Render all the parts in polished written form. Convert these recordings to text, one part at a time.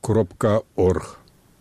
Радиосвобода.орг.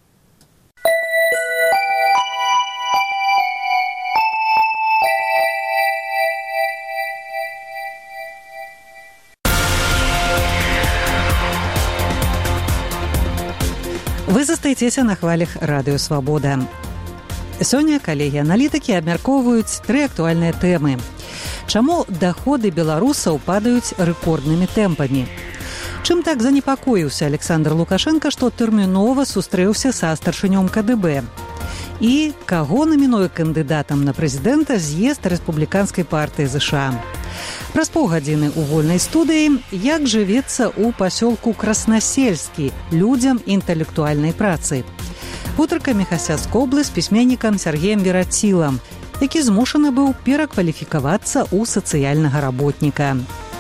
Вы застаецеся на хвалях Радыё Свабода. Сёння калегі-аналітыкі абмяркоўваюць тры актуальныя тэмы. Чаму даходы беларусаў падаюць рэкорднымі тэмпамі? Чым так занепакоіўся Александр Лукашенко, што тэрмінова сустрэўся са старшынём КДБ? І каго намінуе кандыдатам на прэзідэнта з'езд рэспубліканскай партыі ЗША? Праз паўгадзіны ў вольнай студыі, як жывецца ў пасёлку Краснасельскі людзям інтэлектуальнай працы. Гутарка Міхася Скоблы з пісьменнікам Сергеем Верацілам, які змушаны быў перакваліфікавацца ў сацыяльнага работніка.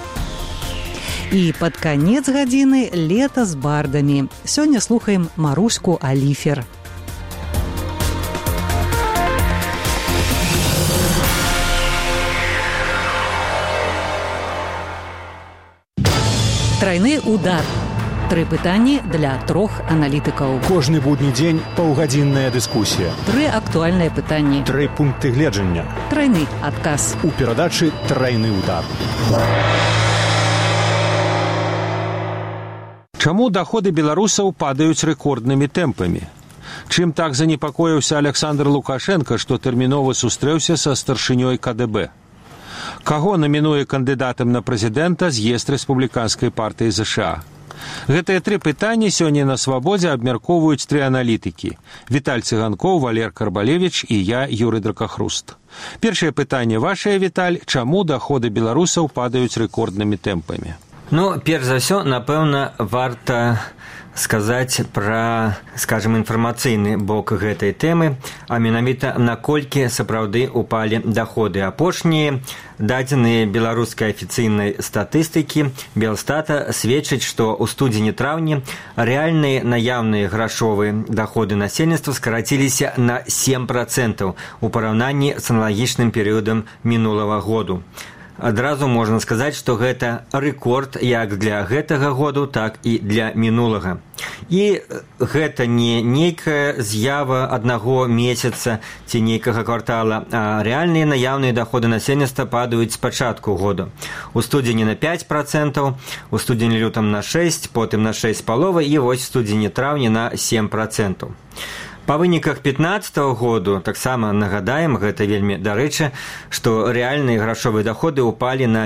І пад канец гадзіны лета з бардамі. Сёння слухаем Маруську Аліфер. Трайны удар. Тры пытанні для трох аналітыкаў. Кожны будні дзень паўгадзінная дыскусія. Тры актуальныя пытанні. Тры пункты гледжання. Трайны адказ. У перадачы «Трайны удар». Чаму даходы беларусаў падаюць рэкорднымі тэмпамі? Чым так занепакоіўся Александр Лукашенко, што тэрмінова сустрэўся са старшынёй КДБ? Каго намінуе кандыдатам на прэзідэнта з'езд рэспубліканскай партыі ЗША? Гэтыя тры пытанні сёння на Свабодзе абмяркоўваюць тры аналітыкі. Віталь Цыганкоў, Валер Карбалевіч і я, Юрый Дракахруст. Першае пытанне вашае, Віталь, чаму даходы беларусаў падаюць рэкорднымі тэмпамі? Перш за ўсё, напэўна, варта сказаць пра, скажем, інфармацыйны бок гэтай тэмы, а менавіта наколькі сапраўды упалі даходы. Апошнія дадзеныя беларускай афіцыйнай статыстыкі Белстата сведчаць, што ў студзені-траўні рэальныя наяўныя грашовыя даходы насельніцтва скараціліся на 7% у параўнанні з аналагічным перыядам мінулага году. Адразу можна сказаць, што гэта рэкорд як для гэтага году, так і для мінулага. І гэта не нейкая з'ява аднаго месяца ці нейкага квартала, а рэальныя наяўныя даходы насельніцтва падаюць з пачатку года. У студзені на 5%, у студзені-лютым на 6%, потым на 6,5% і вось студзені-траўні на 7%. Па выніках 2015 году таксама нагадаем, гэта вельмі дарэчы, што рэальныя грашовыя даходы ўпалі на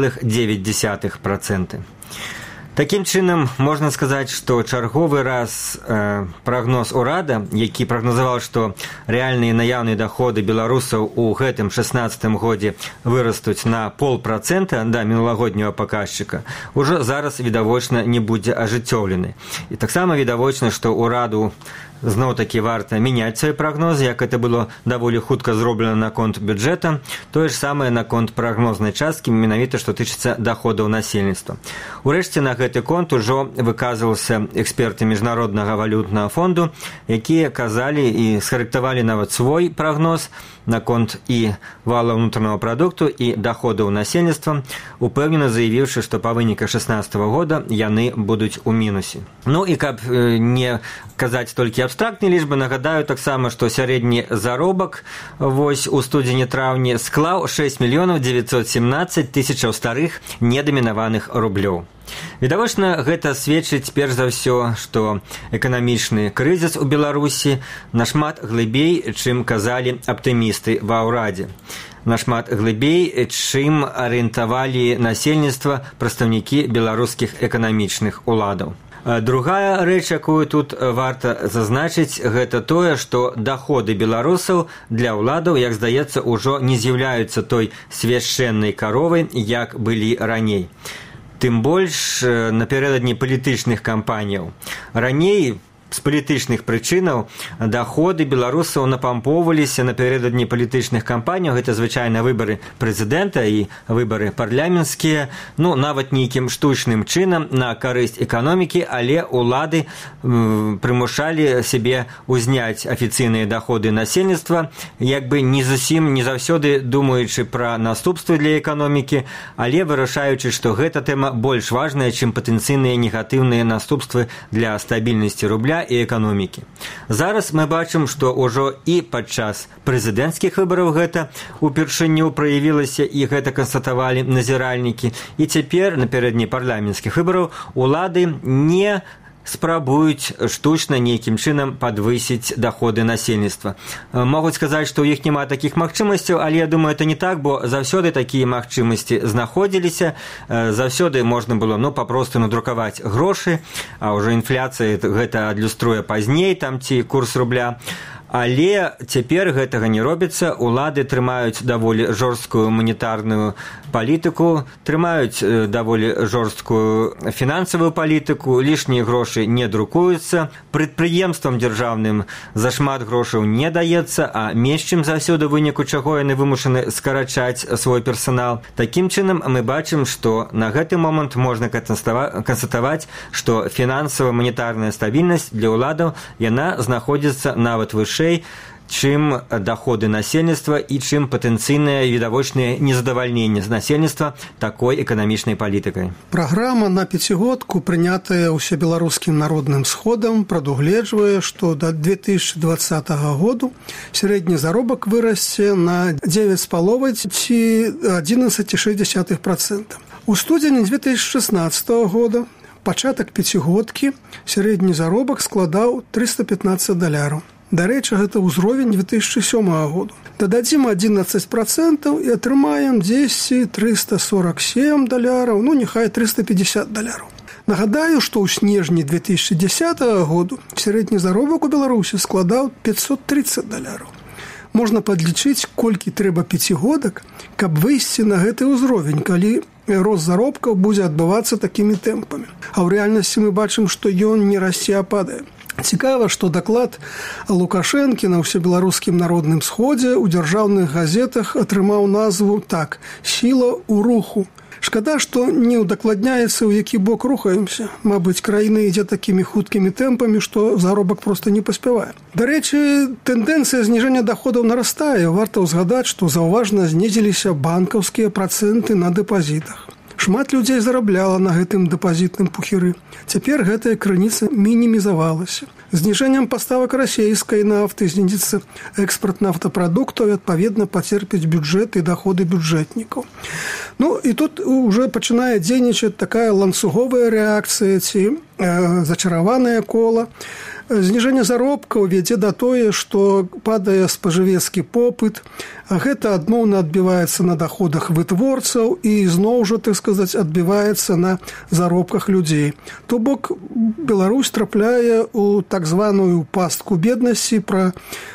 5,9%. Такім чынам, можна сказаць, што чарговы раз прагноз урада, які прагназаваў, што рэальныя наяўныя даходы беларусаў у гэтым 16 годзе вырастуць на 0,5% да мінулагодняга паказчыка, ужо зараз відавочна не будзе ажыццёўлены. І таксама відавочна, што ураду зноў-такі варта мяняць свой прагноз, як это было даволі хутка зроблена наконт бюджэта, тое ж самае наконт прагнознай часткі, менавіта што тычыцца даходаў насельніцтва. Урэшце на гэты конт ужо выказваўся эксперты Міжнароднага валютнага фонду, якія казалі і схарактавалі нават свой прагноз наконт і вала ўнутранага прадукту і даходаў насельніцтва, упэўнена заявіўшы, што па выніках 16 года яны будуць у мінусе. І каб не казаць толькі абстрактныя лічбы, нагадаю таксама, што сярэдні заробак вось у студзені-траўні склаў 6 917 000 старых недамінаваных рублёў. Відавочна, гэта сведчыць перш за ўсё, што эканамічны крызіс у Беларусі нашмат глыбей, чым казалі аптымісты ва ўрадзе. Нашмат глыбей, чым арыентавалі насельніцтва прадстаўнікі беларускіх эканамічных уладаў. Другая рэч, якую тут варта зазначыць, гэта тое, што даходы беларусаў для ўладаў, як здаецца, ужо не з'яўляюцца той свяшчэннай каровай, як былі раней. Тым больш напярэдадні палітычных кампаніяў. Раней з палітычных прычынаў даходы беларусаў напампоўваліся напярэдадні палітычных кампаній. Гэта звычайна выбары прэзідэнта і выбары парламенцкія, нават нейкім штучным чынам на карысць эканомікі, але ўлады прымушалі сябе узняць афіцыйныя даходы насельніцтва, як бы не заўсёды думаючы пра наступствы для эканомікі, але вырашаючы, што гэта тэма больш важная, чым патэнцыйныя негатыўныя наступствы для стабільнасці рубля і эканомікі. Зараз мы бачым, што ўжо і падчас прэзідэнцкіх выбараў гэта упершыню праявілася, і гэта канстатавалі назіральнікі. І цяпер, напярэдадні парламенцкіх выбараў, улады не спрабуюць штучна нейкім чынам падвысіць даходы насельніцтва. Могуць сказаць, што ў іх няма такіх магчымасцяў, але я думаю, это не так, бо заўсёды такія магчымасці знаходзіліся, заўсёды можна было папросту надрукаваць грошы, а ўжо інфляцыя гэта адлюструе пазней, там ці курс рубля. Але цяпер гэтага не робіцца, улады трымаюць даволі жорсткую манетарную палітыку, трымаюць даволі жорсткую фінансавую палітыку, лішнія грошы не друкуюцца, прадпрыемствам дзяржаўным зашмат грошаў не даецца, а менш чым заўсёды выніку чаго яны вымушаны скарачаць свой персанал. Такім чынам мы бачым, што на гэты момант можна канстатаваць, што фінансава-манетарная стабільнасць для ўладаў яна знаходзіцца нават вышэй, чым даходы насельніцтва і чым патэнцыйнае відавочнае незадавальненне з насельніцтва такой эканамічнай палітыкай. Праграма на пяцігодку, прынятая ўсебеларускім народным сходам, прадугледжвае, што да 2020 году сярэдні заробак вырасце на 9,5 ці 11,6%. У студзені 2016 года пачатак пяцігодкі сярэдні заробак складаў $315. Дарэчы, гэта ўзровень 2007 году. Дададзім 11% і атрымаем $10 347, няхай $350. Нагадаю, што ў снежні 2010 году сярэдні заробак у Беларусі складаў $530. Можна падлічыць, колькі трэба пяцігодак, каб выйсці на гэты ўзровень, калі рост заробкаў будзе адбывацца такімі тэмпамі. А ў рэальнасці мы бачым, што ён не расце, а падае. Цікава, што даклад Лукашэнкі на ўсебеларускім народным сходзе ў дзяржаўных газетах атрымаў назву так «Сіла ў руху». Шкада, што не ўдакладняецца, у які бок рухаемся. Мабыць, краіна ідзе такімі хуткімі тэмпамі, што заробак проста не паспявае. Дарэчы, тэндэнцыя зніжэння даходаў нарастае. Варта ўзгадаць, што заўважна знізіліся банкаўскія працэнты на дэпазітах. Шмат людзей зарабляла на гэтым дэпазітным пухіры. Цяпер гэтая крыніца мінімізавалася. Зніжэннем паставак расейскай нафты знізіцца экспарт нафтапрадуктаў і, адпаведна, пацерпяць бюджэт і даходы бюджэтнікаў. І тут уже пачынае дзейнічаць такая ланцуговая рэакцыя ці зачараванае кола. Зніжэнне заробкаў вядзе да тое, што падае спажывецкі попыт, гэта адмоўна адбіваецца на даходах вытворцаў і зноў жа, так сказаць, адбіваецца на заробках людзей. То бок Беларусь трапляе ў так званую пастку беднасці, пра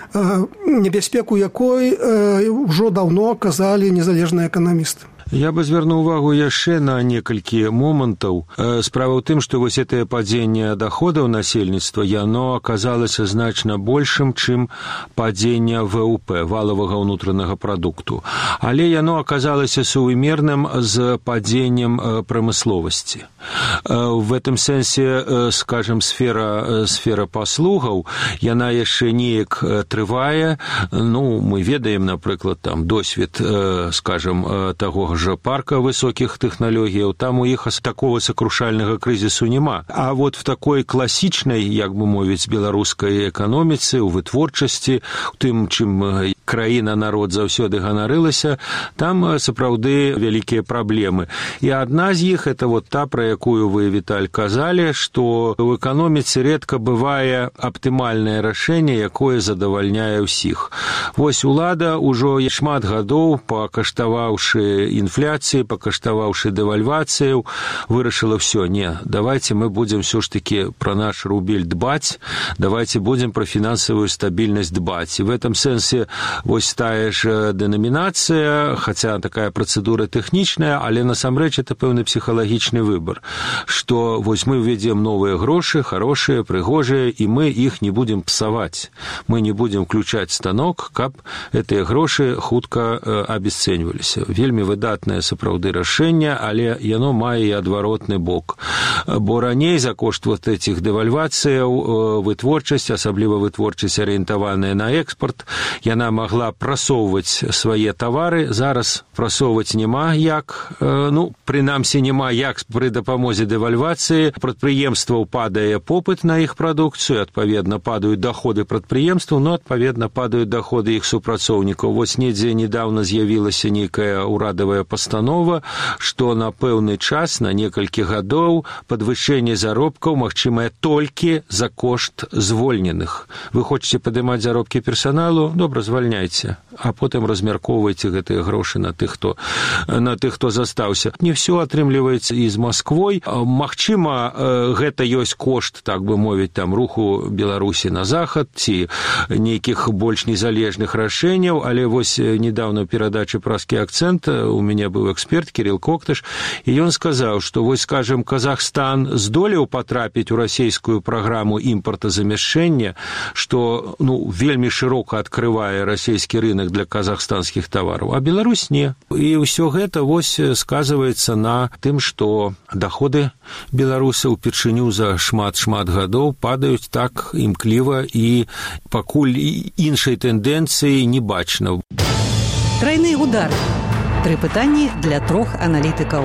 небяспеку якой ўжо даўно казалі незалежныя эканамісты. Я бы звярнуў увагу яшчэ на некалькі момантаў. Справа ў тым, што вось гэтае падзенне даходаў насельніцтва, яно аказалася значна большым, чым падзенне ВУП, валавага ўнутранага прадукту. Але яно аказалася сувымерным з падзеннем прамысловасці. В гэтым сэнсе, скажем, сфера паслугаў, яна яшчэ неяк трывае. Мы ведаем, напрыклад, там досвед, скажем, таго ж парка высокіх тэхналогіяў, там у іх такого сакрушальнага крызісу няма. А вот в такой класічнай, як бы мовіць, беларускай эканоміцы, у вытворчасці, у тым, чым краіна, народ заўсёды ганарылася, там сапраўды вялікія праблемы. І адна з іх, это вот та, пра якую вы, Віталь, казалі, што ў эканоміцы рэдка бывае аптымальнае рашэнне, якое задавальняе ўсіх. Вось улада ўжо шмат гадоў, пакаштаваўшы інфляцыі, пакаштаваўшы дэвальвацыю, вырашыла все, давайте мы будем все ж таки про наш рубель дбать, давайте будем про финансовую стабильность дбать. И в этом сенсе вось тая ж дэнамінацыя, хаця такая працэдура тэхнічная, але насамрэч это пэўны псіхалагічны выбар, што вось мы ўвядзем новыя грошы, хорошыя, прыгожыя, і мы іх не будзем псаваць. Мы не будзем включаць станок, каб гэтыя грошы хутка абесцэньваліся. Вельмі выдатнае сапраўды рашэнне, але яно мае і адваротны бок. Бо раней за кошт вот этих дэвальвацыяў вытворчасць, асабліва вытворчасць арыентаваная на экспорт, яна магла прасоўваць свае тавары. Зараз прасоўваць няма як, прынамсі няма як пры дапамозе дэвальвацыі. Прадпрыемстваў падае попыт на іх прадукцыю, адпаведна падаюць даходы прадпрыемстваў, но адпаведна падаюць даходы іх супрацоўнікаў. Вось недзе недавно з'явілася нейкая ўрадавая пастанова, што на пэўны час, на некалькі гадоў, падвышэнне заробкаў магчымае толькі за кошт звольненых. Вы хочаце падымаць заробкі персаналу? Добра, звальняйце, а потым размяркоўвайце гэтыя грошы на тых, хто застаўся. Не ўсё атрымліваецца і з Масквой. Магчыма, гэта ёсць кошт, так бы мовіць, там руху Беларусі на захад ці нейкіх больш незалежных рашэнняў, але вось недавно ў перадачы «Праскі акцэнт» у мяне быў эксперт Кирилл Коктыш, і ён сказаў, што вось, скажем, Казахстан здолеў патрапіць у расійскую праграму імпартазамяшчэння, што вельмі шырока адкрывае расійскі рынок для казахстанскіх тавараў, а Беларусь не. І ўсё гэта вось сказываецца на тым, што даходы беларусаў упершыню за шмат гадоў падаюць так імкліва, і пакуль іншай тэндэнцыі не бачна. Трайны удар. 3 пытанні для 3 аналітыкаў.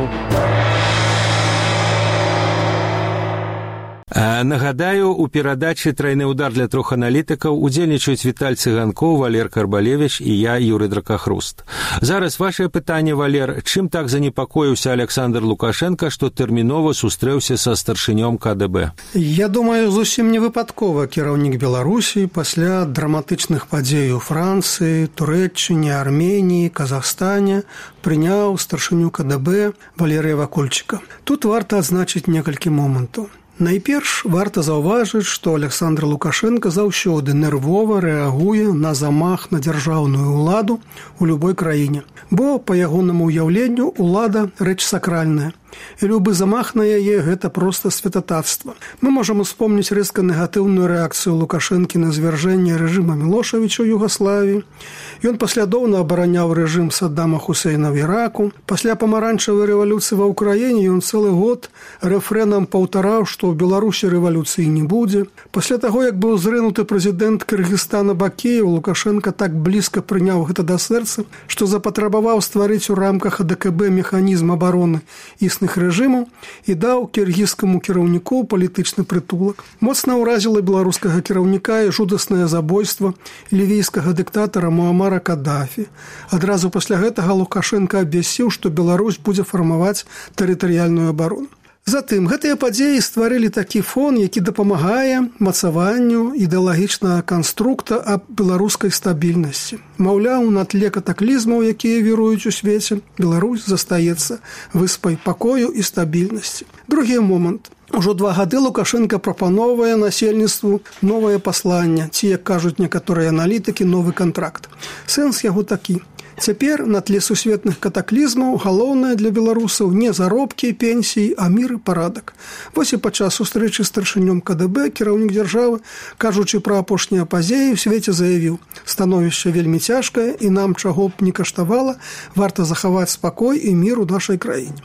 Нагадаю, у перадачы «Трайны удар» для 3 аналітыкаў удзельнічаюць Віталь Цыганкоў, Валер Карбалевіч і я, Юрый Дракахруст. Зараз вашае пытанне, Валер. Чым так занепакоіўся Александр Лукашенко, што тэрмінова сустрэўся са старшынём КДБ? Я думаю, зусім не выпадкова кіраўнік Беларусі пасля драматычных падзей у Францыі, Турэччыне, Арменіі, Казахстане прыняў старшыню КДБ Валерыя Вакульчыка. Тут варта адзначыць некалькі момантаў. Найперш варта заўважыць, што Александр Лукашенко заўсёды нервова рэагуе на замах на дзяржаўную ўладу ў любой краіне. Бо, па ягонаму ўяўленню, улада рэч сакральная. І любы замах на яе – гэта проста святататства. Мы можам успомніць рэзка негатыўную рэакцыю Лукашэнкі на звяржэнне рэжыма Мілошавіча ў Югаславіі. Ён паслядоўна абараняў рэжым Саддама Хусейна ў Іраку. Пасля памаранчавай рэвалюцыі ва ўкраіне ён цэлы год рэфрэнам паўтараў, што ў Беларусі рэвалюцыі не будзе. Пасля таго, як быў зрынуты прэзідэнт Кыргызстана Бакеев, Лукашенко так блізка прыняў гэта да сэрца, што запатрабаваў стварыць у рамках АДКБ механізм абароны існых рэжымаў і даў кіргізскаму кіраўніку палітычны прытулак. Моцна ўразіла беларускага кіраўніка і жудаснае забойства лівійскага дыктатара Муамара Каддафі. Адразу пасля гэтага Лукашенко абвясціў, што Беларусь будзе фармаваць тэрытарыяльную абарону. Затым, гэтыя падзеі стварылі такі фон, які дапамагае мацаванню ідэалагічнага канструкта аб беларускай стабільнасці. Маўляў, на тле катаклізмаў, якія віруюць у свеце, Беларусь застаецца выспай пакою і стабільнасці. Другі момант. Ужо 2 гады Лукашенко прапановвае насельніцтву новае пасланне, ці, як кажуць некаторыя аналітыкі, новы кантракт. Сэнс яго такі. Цяпер на тле сусветных катаклізмаў галоўнае для беларусаў не заробкі, пенсіі, а мір і парадак. Вось і падчас сустрэчы з старшынём КДБ кіраўнік дзяржавы, кажучы пра апошнія падзеі, у свеце заявіў: становішча вельмі цяжкае і нам, чаго б не каштавала, варта захаваць спакой і мір у нашай краіне.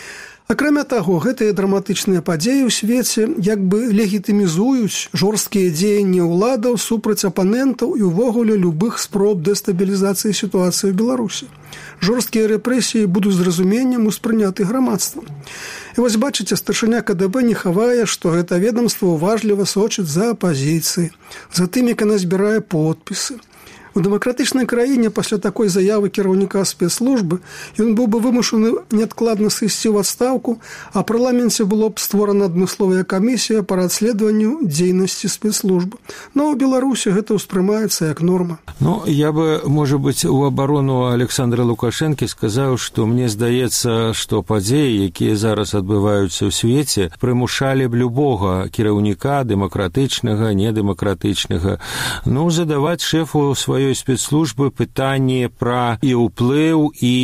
Акрамя таго, гэтыя драматычныя падзеі ў свеце як бы легітымізуюць жорсткія дзеянні ўладаў супраць апанентаў і ўвогуле любых спроб дэстабілізацыі сітуацыі ў Беларусі. Жорсткія рэпрэсіі будуць з разуменнем успрыняты грамадствам. І вось бачыце, старшыня КДБ не хавае, што гэта ведамства уважліва сочыць за апазіцыяй, за тым, як яна збірае подпісы. У дэмакратычнай краіне пасля такой заявы кіраўніка спецслужбы ён быў бы вымушаны неадкладна сысці ў адстаўку, а парламенце было б створана адмысловая камісія па расследаванню дзейнасці спецслужбы. Но ў Беларусі гэта ўспрымаецца як норма. Я бы, можа быць, у абарону Александра Лукашэнкі сказаў, што мне здаецца, што падзеі, якія зараз адбываюцца ў свеце, прымушалі б любога кіраўніка, дэмакратычнага, недэмакратычнага, задаваць шэфу сваёй сваёй спецслужбы пытанне пра і ўплыў і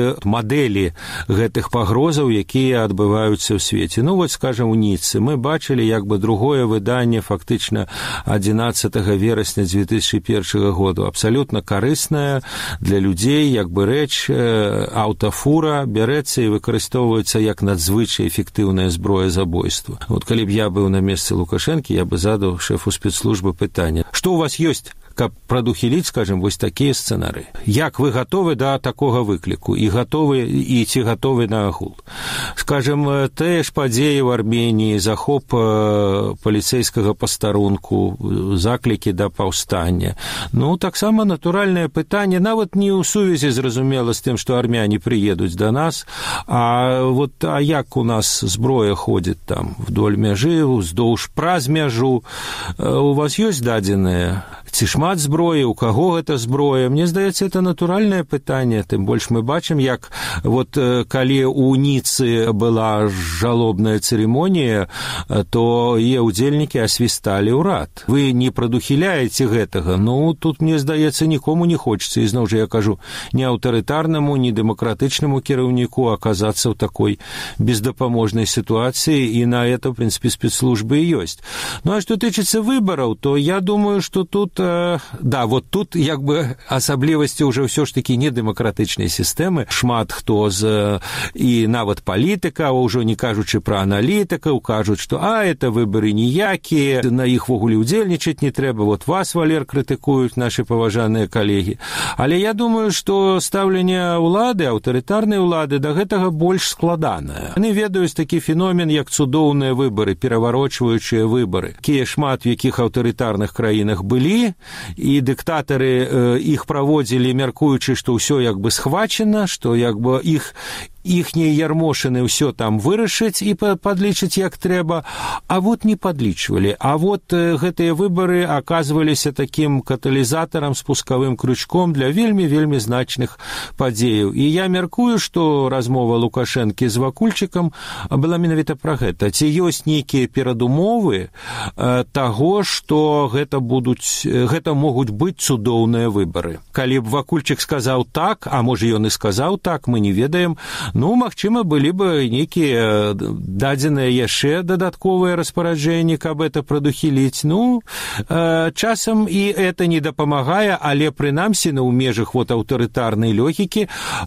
мадэлі гэтых пагрозаў, якія адбываюцца ў свеце. Ну, вот, скажем, у Ніццы мы бачылі як бы другое выданне фактычна 11 верасня 2001 году. Абсалютна карыснае для людзей, як бы рэч, аўтафура бярэцца і выкарыстоўваецца як надзвычай эфектыўная зброя забойства. Вот калі б я быў на месцы Лукашэнкі, я бы задаў шэфу спецслужбы пытанне: што у вас ёсць, каб прадухіліць, скажем, вось такія сцэнары? Як вы гатовы да такога выкліку і гатовы, і ці гатовы на агул? Скажем, тыя ж падзеі ў Арменіі, захоп паліцэйскага пастарунку, заклікі да паўстання. Ну, таксама натуральнае пытанне, нават не ў сувязі, зразумела, з тым, што армяне прыедуць да нас, а як у нас зброя ходзіць там вдоль мяжы, уздоўж праз мяжу? У вас ёсць дадзеныя? Ці шмат зброі, у каго гэта зброя? Мне здаецца, это натуральнае пытанне, тым больш мы бачым, як вот калі у Ніцы была жалобная цырымонія, то яе ўдзельнікі асвісталі ўрад. Вы не прадухіляеце гэтага. Ну, тут, мне здаецца, нікому не хочацца, і зноў жа я кажу, не аўтарытарнаму, не дэмакратычнаму кіраўніку аказацца ў такой бездапаможнай сітуацыі, і на это, в прынцыпе, спецслужбы і ёсць. Ну, а што тычыцца выбараў, то я думаю, што тут вот тут як бы асаблівасці ўжо ўсё ж такі недэмакратычнай сістэмы. Шмат хто і нават палітыкаў, ўжо не кажучы пра аналітыкаў, кажуць, што это выбары ніякія, на іх вогуле ўдзельнічаць не трэба. Вот вас, Валер, крытыкуюць нашы паважаныя калегі. Але я думаю, што стаўленне ўлады, аўтарытарнай улады да гэтага больш складанае. Яны ведаюць такі феномен, як цудоўныя выбары, пераварочваючыя выбары, якія шмат в якіх аўтарытарных краінах былі, і дыктатары іх праводзілі, мяркуючы, што ўсё як бы схвачана, што як бы іхнія ярмошыны ўсё там вырашыць і падлічыць як трэба, а вот не падлічвалі. А вот гэтыя выбары аказваліся такім каталізатарам, спускавым крючком для вельмі значных падзеяў. І я мяркую, што размова Лукашэнкі з Вакульчыкам была менавіта пра гэта. Ці ёсць нейкія перадумовы таго, што гэта могуць быць цудоўныя выбары. Калі б Вакульчык сказаў так, а можа ён і сказаў так, мы не ведаем, ну, магчыма, былі бы нейкія дадзеныя яшчэ дадатковыя распараджэнні, каб это прадухіліць. Ну, часам і это не дапамагае, але прынамсі ў межах аўтарытарнай логікі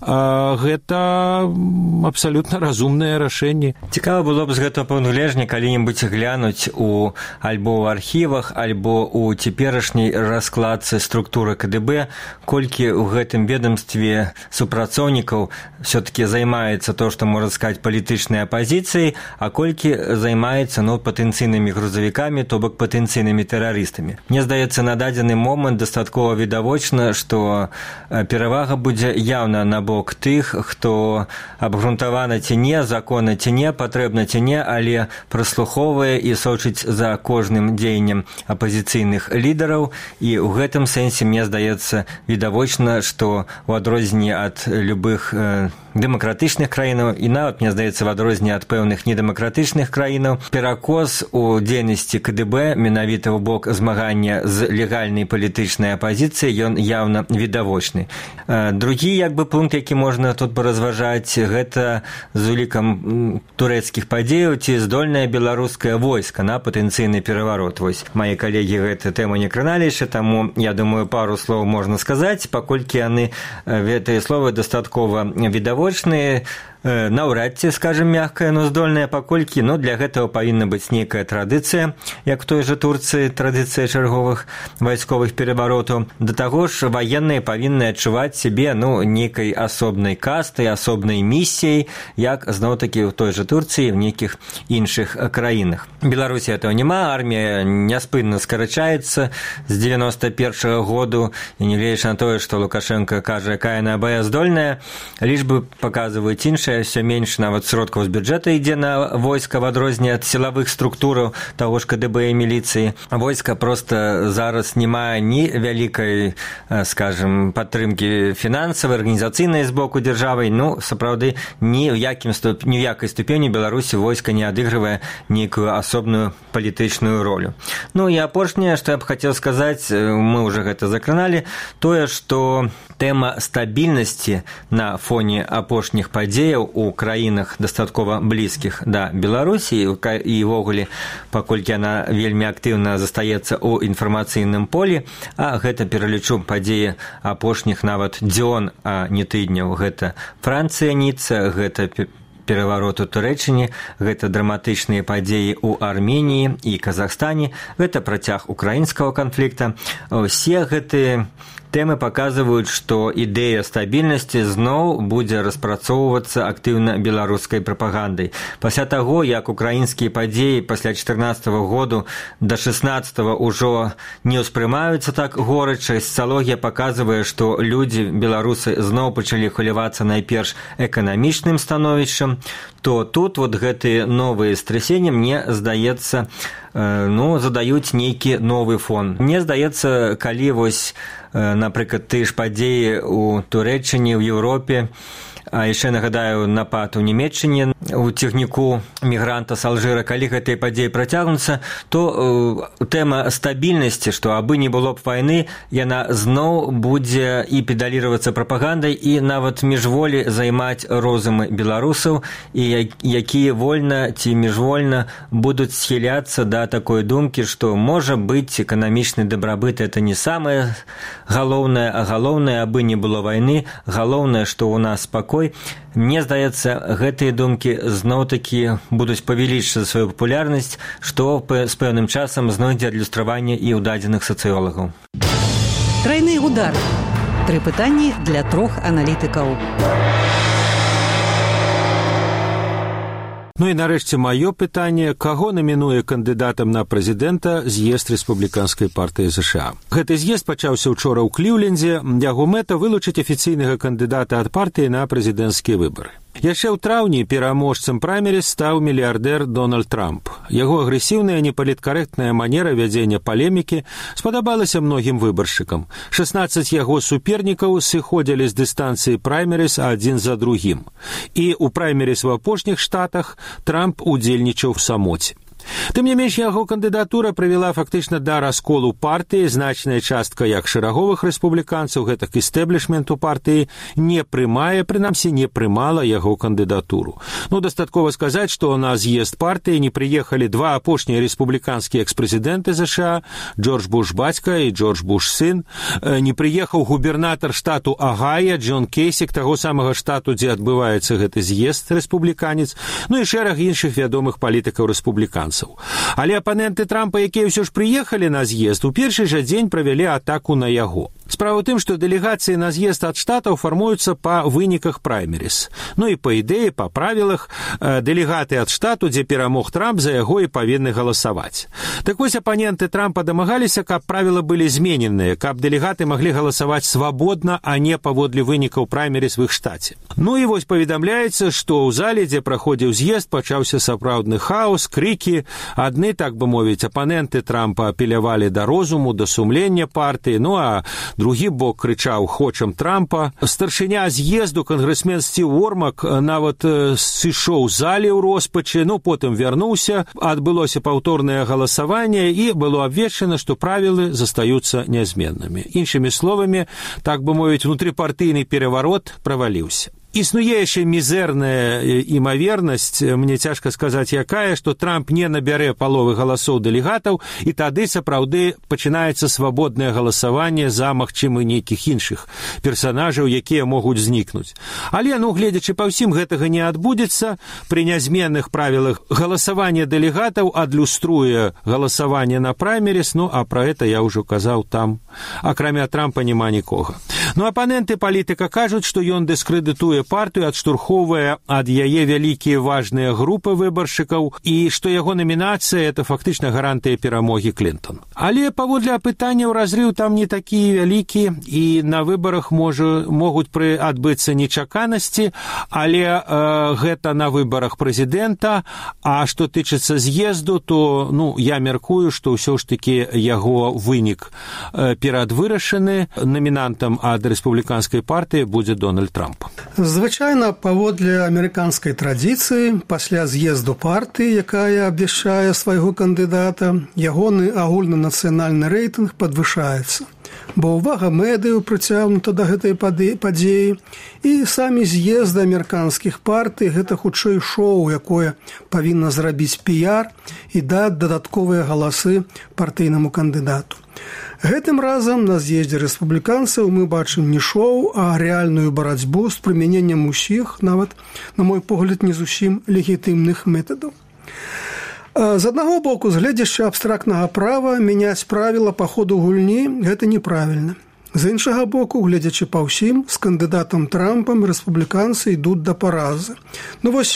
гэта абсалютна разумнае рашэнне. Цікава было б з гэтага пункту гледжання калі-небудзь глянуць альбо ў архівах, альбо ў цяперашняй раскладцы структуры КДБ, колькі ў гэтым ведомстве супрацоўнікаў все-таки займаецца то, што можна сказаць палітычнай апазіцыяй, а колькі займаецца патэнцыйнымі грузавікамі, то бок патэнцыйнымі тэрарыстамі. Мне здаецца, на дадзены момант дастаткова відавочна, што перавага будзе яўна на бок тых, хто абгрунтавана ці не, законна ці не, патрэбна ці не, але праслухоўвае і сочыць за кожным дзеяннем апазіцыйных лідараў. І ў гэтым сэнсе, мне здаецца, відавочна, што ў адрозненні ад любых дэмакратычных краінаў і нават, мне здаецца, в адрозненні ад пэўных недэмакратычных краінаў, перакос у дзейнасці КДБ менавіта ў бок змагання з легальнай палітычнай апазіцыяй, ён яўна відавочны. Другі пункт, які можна тут паразважаць, гэта з улікам турэцкіх падзеяў, ці здольнае беларускае войска на патэнцыйны пераварот. Вось мае калегі гэту тэму не краналі яшчэ, таму, я думаю, пару слоў можна сказаць, паколькі яны, гэтыя словы дастаткова відавочныя, наўрад ці, скажем, мяккая, но здольная, паколькі, для гэтага павінна быць нейкая традыцыя, як у той жа Турцыі традыцыя чарговых вайсковых пераваротаў. Да таго ж, ваенныя павінны адчуваць сябе, нейкай асобнай кастай, асобнай місіяй, як, зноў-такі, у той жа Турцыі, в нейкіх іншых краінах. Беларусі этого няма, армія няспынна скарачаецца з 91-го году, і не гледзячы на тое, што Лукашенко кажа, якая яна баяздольная, лічбы паказваюць іншае. меншае, ўсё менш нават сродкаў з бюджэта ідзе на войска в адрозненне ад сілавых структураў таго ж КДБ і міліцыі. Войска проста зараз не мае ні вялікай, скажем, падтрымкі фінансавай, арганізацыйнай з боку дзяржавы. Ну, сапраўды, ні ў якай ступені Беларусі войска не адыгрывае нейкую асобную палітычную ролю. Ну і апошняе, што я б хацеў сказаць, мы ўжо гэта закраналі, тое, што тэма стабільнасці на фоне апошніх падзеяў у краінах дастаткова блізкіх да Беларусі і ўвогуле, паколькі яна вельмі актыўна застаецца ў інфармацыйным полі, а гэта пералічу падзеі апошніх нават дзён, а не тыдняў. Гэта Францыя, Ніцца, гэта пераварот у Турэччыне, гэта драматычныя падзеі ў Арменіі і Казахстане, гэта працяг украінскага канфлікта. Усе гэтыя тэмы паказваюць, што ідэя стабільнасці зноў будзе распрацоўвацца актыўна беларускай прапагандай. Пасля таго, як украінскія падзеі пасля 14 году да 16 ўжо не ўспрымаюцца так горача, сацыялогія паказвае, што людзі, беларусы, зноў пачалі хвалявацца найперш эканамічным становішчам, то тут вот гэтыя новыя стрэсенні, мне здаецца, задаюць нейкі новы фон. Мне здаецца, калі вось, напрыклад, тыя ж падзеі ў Турэччыне, ў Еўропе, а яшчэ нагадаю напад у Нямецчыне у цягніку мігранта з Алжыра, калі гэтыя падзеі працягнуцца, то тэма стабільнасці, што абы не было б вайны, яна зноў будзе і педаліравацца прапагандай, і нават міжволі займаць розумы беларусаў, і якія вольна ці міжвольна будуць схіляцца да такой думкі, што можа быць эканамічны дабрабыт это не самае галоўнае, а галоўнае, абы не было вайны, галоўнае, што ў нас спакой. Мне здаецца, гэтыя думкі зноў-такі будуць павялічваць сваю папулярнасць, што з пэўным часам знойдзе адлюстраванне і ў дадзеных сацыёлагаў. Трайны удар. 3 пытанні для 3 аналітыкаў. Ну і нарэшце маё пытанне, каго намінуе кандыдатам на прэзідэнта з'езд рэспубліканскай партыі ЗША. Гэты з'езд пачаўся ўчора ў Кліўлендзе, яго мэта вылучыць афіцыйнага кандыдата ад партыі на прэзідэнцкія выбары. Яшчэ ў траўні пераможцам праймеріз стаў мільярдэр Дональд Трамп. Яго агрэсіўная, непаліткарэктная манера вядзення палемікі спадабалася многім выбаршчыкам. 16 яго супернікаў сыходзілі з дыстанцыі праймеріз адзін за другім. І ў праймеріз в апошніх штатах Трамп удзельнічаў в самоце. Тым не менш, яго кандыдатура прывяла фактычна да расколу партыі. Значная частка як шэраговых рэспубліканцаў, гэтак і стэблішменту партыі не прымае, прынамсі не прымала яго кандыдатуру. Дастаткова сказаць, што на з'езд партыі не прыехалі 2 апошнія рэспубліканскія экспрэзідэнты ЗША, Джордж Буш бацька і Джордж Буш сын. Не прыехаў губернатар штату Агая, Джон Кейсік, таго самага штату, дзе адбываецца гэты з'езд рэспубліканец, і шэраг іншых вядомых палітыкаў рэспубліканцаў. Але апаненты Трампа, якія ўсё ж прыехалі на з'езд, у першы жа дзень правялі атаку на яго. Справа ў тым, што дэлегацыі на з'езд ад штатаў фармуюцца па выніках праймеріз. І па ідэі, па правілах, дэлегаты ад штату, дзе перамог Трамп, за яго і павінны галасаваць. Так вось, апаненты Трампа дамагаліся, каб правілы былі змененыя, каб дэлегаты маглі галасаваць свабодна, а не паводле вынікаў праймеріз в іх штаце. І вось паведамляецца, што ў зале, дзе праходзіў з'езд, пачаўся сапраўдны хаос, крыкі. Адны, так бы мовіць, апаненты Трампа апелявалі да розуму, да сумлення партыі, а другі бок крычаў «Хочам Трампа». Старшыня з'езду, кангрэсмен Стив Уормак, нават сышоў з залі ў роспачы, потым вярнуўся, адбылося паўторнае галасаванне і было абвешчана, што правілы застаюцца нязменнымі. Іншымі словамі, так бы мовіць, внутрыпартыйны пераварот праваліўся. Існуе яшчэ мізэрная імавернасць, мне цяжка сказаць якая, што Трамп не набярэ паловы галасоў дэлегатаў, і тады сапраўды пачынаецца свабоднае галасаванне за, магчыма, нейкіх іншых персанажаў, якія могуць знікнуць. Але, гледзячы па ўсім, гэтага не адбудзецца. Пры нязменных правілах галасаванне дэлегатаў адлюструе галасаванне на праймеріз, а пра гэта я ўжо казаў там. Акрамя Трампа няма нікога. Апаненты палітыка кажуць, што ён дыскрэдытуе рэспубліканскую партыю, адштурхоўвае ад яе вялікія важныя групы выбаршчыкаў і што яго намінацыя – это фактычна гарантыя перамогі Клінтон. Але паводле апытанняў разрыў там не такі вялікі і на выбарах могуць адбыцца нечаканасці, але гэта на выбарах прэзідэнта, а што тычыцца з'езду, то я мяркую, што ўсё ж такі яго вынік перадвырашаны. Намінантам ад рэспубліканскай партыі будзе Дональд Трамп. Звычайна, паводле амерыканскай традыцыі, пасля з'езду партыі, якая абвяшчае свайго кандыдата, ягоны агульнанацыянальны рэйтынг падвышаецца. Бо ўвага медыяў прыцягнута да гэтай падзеі, і самі з'езды амерыканскіх партый – гэта хутчэй шоу, якое павінна зрабіць піяр і даць дадатковыя галасы партыйнаму кандыдату. Гэтым разам на з'ездзе рэспубліканцаў мы бачым не шоу, а рэальную барацьбу з прымяненнем усіх, нават, на мой погляд, не зусім легітымных метадаў. З аднаго боку, з гледзяшча абстрактнага права, мяняць правіла па ходу гульні – гэта неправільна. З іншага боку, гледзячы па ўсім, з кандыдатам Трампам рэспубліканцы ідуць да паразы. Вось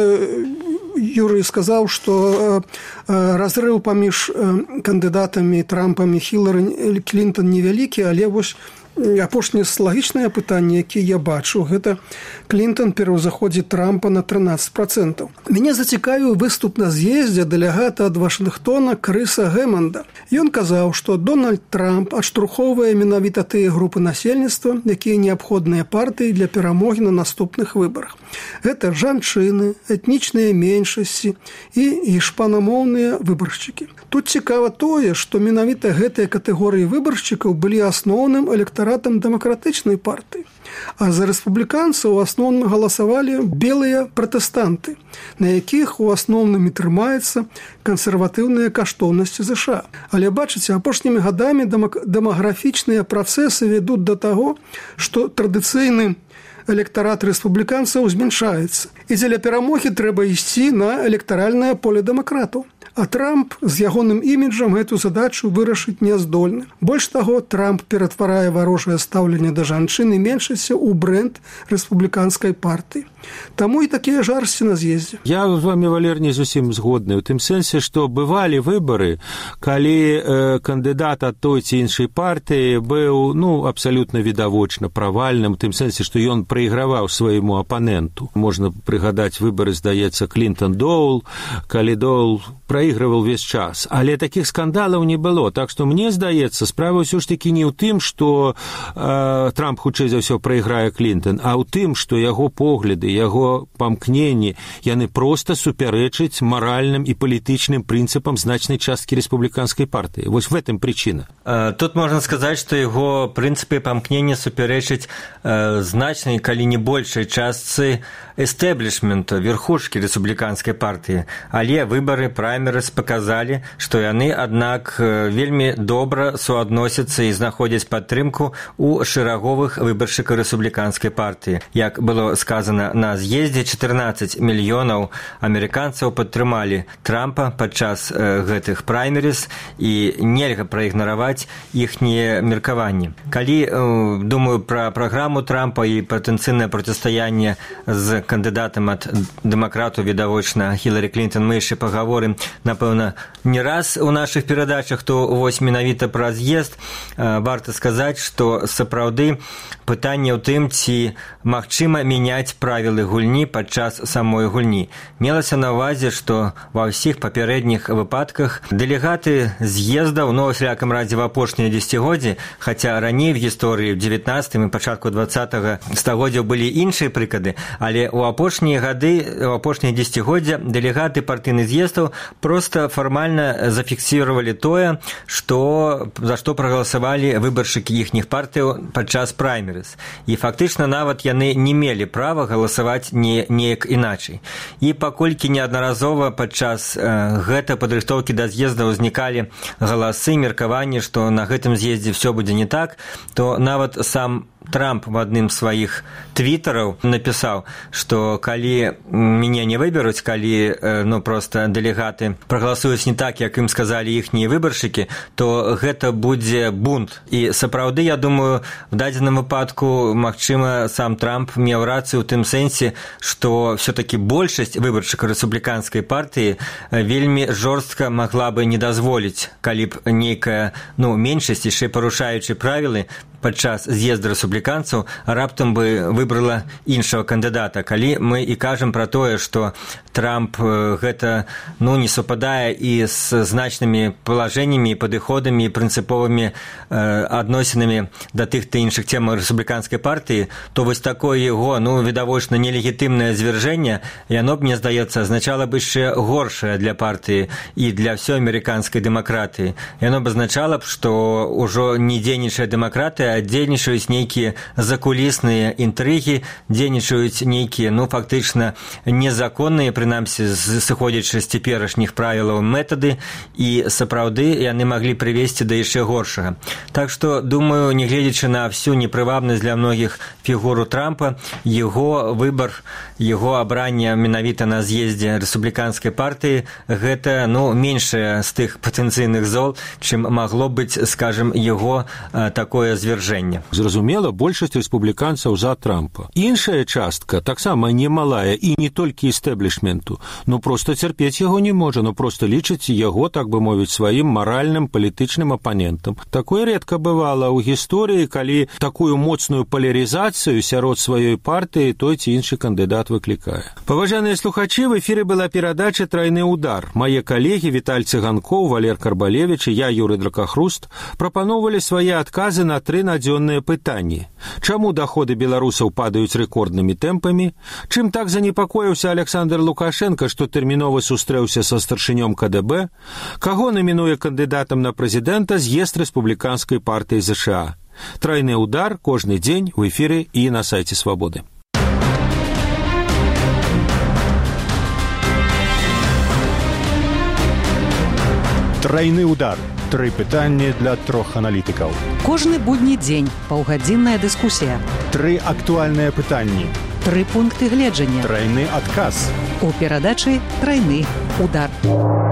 Юрый сказаў, што разрыў паміж кандыдатамі Трампам і Хілары Клінтон невялікі, але вось апошняе лагічнае пытанне, які я бачу, гэта Клінтон пераўзаходзіць Трампа на 13%. Мяне зацікавіў выступ на з'ездзе дэлегата ад Вашынгтона Крыса Гэмонда. Ён казаў, што Дональд Трамп адштурхоўвае менавіта тыя групы насельніцтва, якія неабходныя партыі для перамогі на наступных выбарах. Гэта жанчыны, этнічныя меншасці і іспанамоўныя выбаршчыкі. Тут цікава тое, што менавіта гэтыя катэгорыі выбаршчыкаў былі асноўным электаратам дэмакратычнай партыі. А за рэспубліканцаў у асноўным галасавалі белыя пратэстанты, на якіх у асноўным і трымаецца кансерватыўныя каштоўнасці ЗША. Але, бачыце, апошнімі гадамі дэмаграфічныя працэсы вядуць да таго, што традыцыйны электарат рэспубліканцаў змяншаецца. І дзеля перамогі трэба ісці на электаральнае поле дэмакратаў. А Трамп з ягоным іміджам гэту задачу вырашыць не здольны. Больш таго, Трамп ператварае варожае стаўленне да жанчын і меншасці ў брэнд рэспубліканскай партыі. Таму і такія жарсці на з'ездзе. Я з вами, Валер, не зусім згодны ў тым сэнсе, што бывалі выбары, калі кандыдат ад той ці іншай партыі быў абсалютна відавочна правальным, у тым сэнсе, што ён прайграваў свайму апаненту. Можна прыгадаць выбары, здаецца, Клінтон-Доул, калі Доул праігрываў весь час. Але такіх скандалаў не было. Так што мне здаецца, справа ўсё ж такі не ў тым, што Трамп хутчэй за ўсё прайграе Клінтон, а ў тым, што яго погляды, яго памкненні, яны проста супярэчаць маральным і палітычным прынцыпам значнай часткі рэспубліканскай партыі. Вось в этом прычына. Тут можна сказаць, што яго прынцыпы памкнення супярэчаць значнай, калі не большай частцы эстэблішменту, верхушкі рэспубліканскай партыі. Але выбары праймерыс паказалі, што яны, аднак, вельмі добра суадносяцца і знаходзяць падтрымку ў шэраговых выбаршчыкаў рэспубліканскай партыі. Як было сказана на з'ездзе, 14 мільёнаў амерыканцаў падтрымалі Трампа падчас гэтых праймерыс, і нельга праігнараваць іхнія меркаванні. Калі думаю пра праграму Трампа і патэнцыйнае процістаянне з кандыдатам ад дэмакратаў, відавочна, Хілары Клінтон, мы яшчэ пагаворым, напэўна, не раз у нашых перадачах, то вось менавіта пра з'езд варта сказаць, што сапраўды пытанне ў тым, ці магчыма мяняць правілы гульні падчас самой гульні. Мелася на ўвазе, што ва ўсіх папярэдніх выпадках дэлегаты з'ездаў, у всякам разе в апошнія дзесяцігоддзі, хаця раней в гісторыі, в 19 і пачатку 20 стагоддзяў былі іншыя прыклады, але ў апошнія гады, у апошнія дзесяцігоддзя дэлегаты партыйных з'ездаў проста фармальна зафіксіравалі тое, за што прагаласавалі выбаршчыкі іхніх партыяў падчас праймерыс. І фактычна нават яны не мелі права галасаваць неяк іначай. І паколькі неаднаразова падчас гэтай падрыхтоўкі да з'езда ўзнікалі галасы, меркаванні, што на гэтым з'ездзе ўсё будзе не так, то нават сам Трамп в адным з сваіх твітараў напісаў, што калі мяне не выберуць, калі проста дэлегаты прагаласуюць не так, як ім сказалі іхнія выбаршчыкі, то гэта будзе бунт. І сапраўды, я думаю, в дадзеным выпадку, магчыма, сам Трамп меў рацыю ў тым сэнсе, што все-таки большасць выбаршчыкаў рэспубліканскай партыі вельмі жорстка магла бы не дазволіць, калі б нейкая меншасць, яшчэ парушаючы правілы, падчас з'езду рэспубліканцаў раптам бы выбрала іншага кандыдата. Калі мы і кажам пра тое, што Трамп гэта не супадае і з значнымі палажэннямі, падыходамі і прынцыповымі адносінамі да тых ці іншых тем рэспубліканскай партыі, то вось такое яго, відавочна нелегітымнае звяржэнне, яно б, мне здаецца, азначала б яшчэ горшае для партыі і для ўсёй амерыканскай дэмакратыі. Яно б азначала б, што ўжо не дзейнічае дэмакратыя, дзейнічаюць нейкія закулісныя інтрыгі, дзейнічаюць нейкія, фактычна незаконныя, прынамсі, сыходзячы з цяперашніх правілаў метады, і сапраўды яны маглі прывесці да яшчэ горшага. Так што, думаю, нягледзячы на всю непрывабнасць для многіх фігуру Трампа, яго выбар, яго абранне менавіта на з'ездзе рэспубліканскай партыі, гэта, меншае з тых патэнцыйных зол, чым магло быць, скажем, яго такое звяржэнне. Зразумела, большасць рэспубліканцаў за Трампа. Іншая частка, таксама немалая, і не толькі істэблішменту, проста цярпець яго не можа, проста лічыць яго, так бы мовіць, сваім маральным палітычным апанентам. Такое редка бывала ў гісторыі, калі такую моцную палярызацыю сярод сваёй партыі той ці іншы кандыдат выклікае. Паважаныя слухачы, в эфіры была перадача «Трайны удар». Мае калегі Віталь Цыганкоў, Валер Карбалевіч і я, Юрый Дракахруст, прапаноўвалі свае адказы на 3 надзённыя пытанні. Чаму даходы беларусаў падаюць рэкорднымі тэмпамі? Чым так занепакоіўся Александр Лукашенко, што тэрмінова сустрэўся са старшынём КДБ? Каго намінуе кандыдатам на прэзідэнта з'езд рэспубліканскай партыі ЗША? «Трайны удар» кожны дзень у эфіры і на сайце Свабоды. Трайны удар. 3 пытанні для 3 аналітыкаў. Кожны будні дзень паўгадзінная дыскусія. 3 актуальныя пытанні. 3 пункты гледжання. Трайны адказ. У перадачы «Трайны удар».